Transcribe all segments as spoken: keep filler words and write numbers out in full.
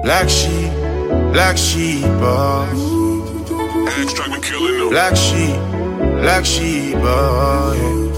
Black sheep, black sheep, oh. Black sheep, black sheep, oh,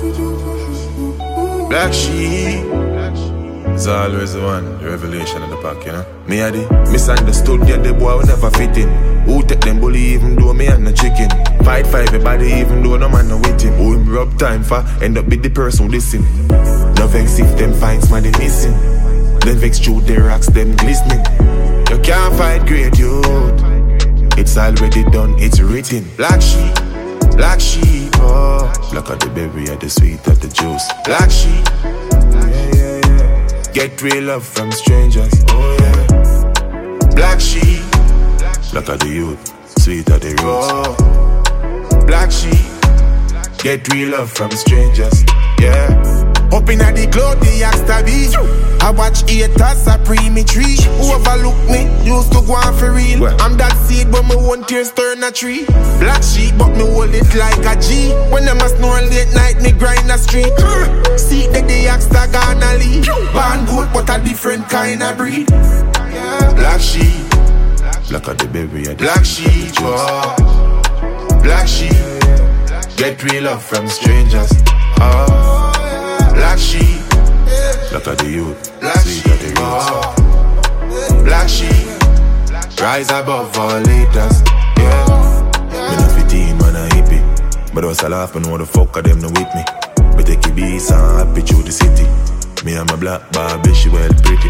yeah. Black sheep. It's always the one, the revelation of the pack, you know. Me a the misunderstood, yeah, the boy will never fit in. Who take them bully even though me and no chicken. Fight five everybody even though no man no with him. Who him rub time for, end up be the person who listen. No vex if them finds man they missing. Then vex through the rocks, them glistening. You can't fight great youth. It's already done, it's written. Black sheep, black sheep, oh. Black of the berry, of the sweet of the juice. Black sheep, yeah, yeah, yeah. Get real love from strangers, oh yeah. Black sheep, black of the youth, sweet of the roots. Oh. Black sheep, get real love from strangers, yeah. Up in the cloud, the axe to be. I watch haters a pre me tree. Who overlook me, used to go on for real. Well. I'm that seed, but me won't tears turn a tree. Black sheep, but me hold it like a G. When them a snore late night, me grind a street. See that the axe to gonna leave. Born good, but a different kind of breed. Black sheep, black of the berry, of the black sheep, oh. Black sheep, get real love from strangers, oh. Black sheep, black of the youth, black sweet of the roots. Oh. Black sheep, rise above all leaders, yeah. Me no fifteen, man a hippie, but I was a laugh, but know the fuck of them no with me. Me take a beats and happy through the city. Me and my black Barbie, she well pretty.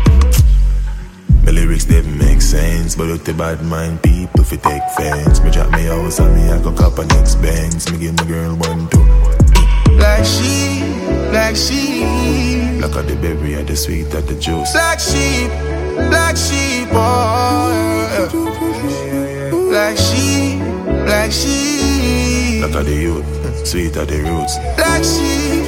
My lyrics they make sense, but with the bad mind people fi take fence. Me drop me house and me I go cop a next Benz. Me give my girl one two. Black sheep, black sheep, black of the berry, of the sweet of the juice. Black sheep, black sheep, oh yeah. Black sheep, black sheep, black of the youth, sweet of the roots. Black sheep,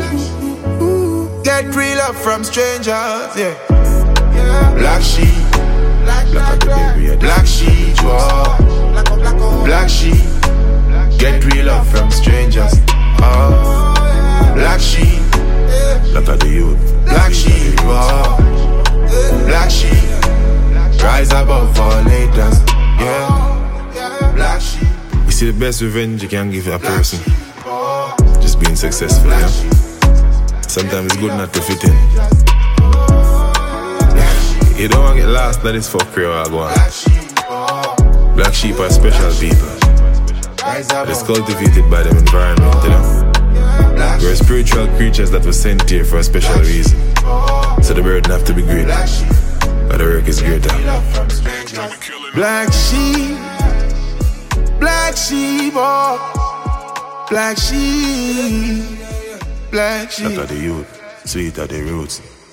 get real love from strangers, yeah. Black sheep, black of the berry, of the black sheep, oh. Black sheep, get real love from strangers. Oh, black sheep, black of the youth, black sheep, oh. Black sheep, rise above all haters, yeah. Black sheep. You see the best revenge you can give a person, just being successful, yeah. Sometimes it's good not to fit in. You don't want to get lost that is fuckery or go on. Black sheep are special people. It's cultivated by them environment, you know. We're spiritual creatures that were sent here for a special reason. So the burden have to be greater, but the work is greater. Black sheep, black sheep, oh. Black sheep, black sheep. Black of the youth, sweet of the roots.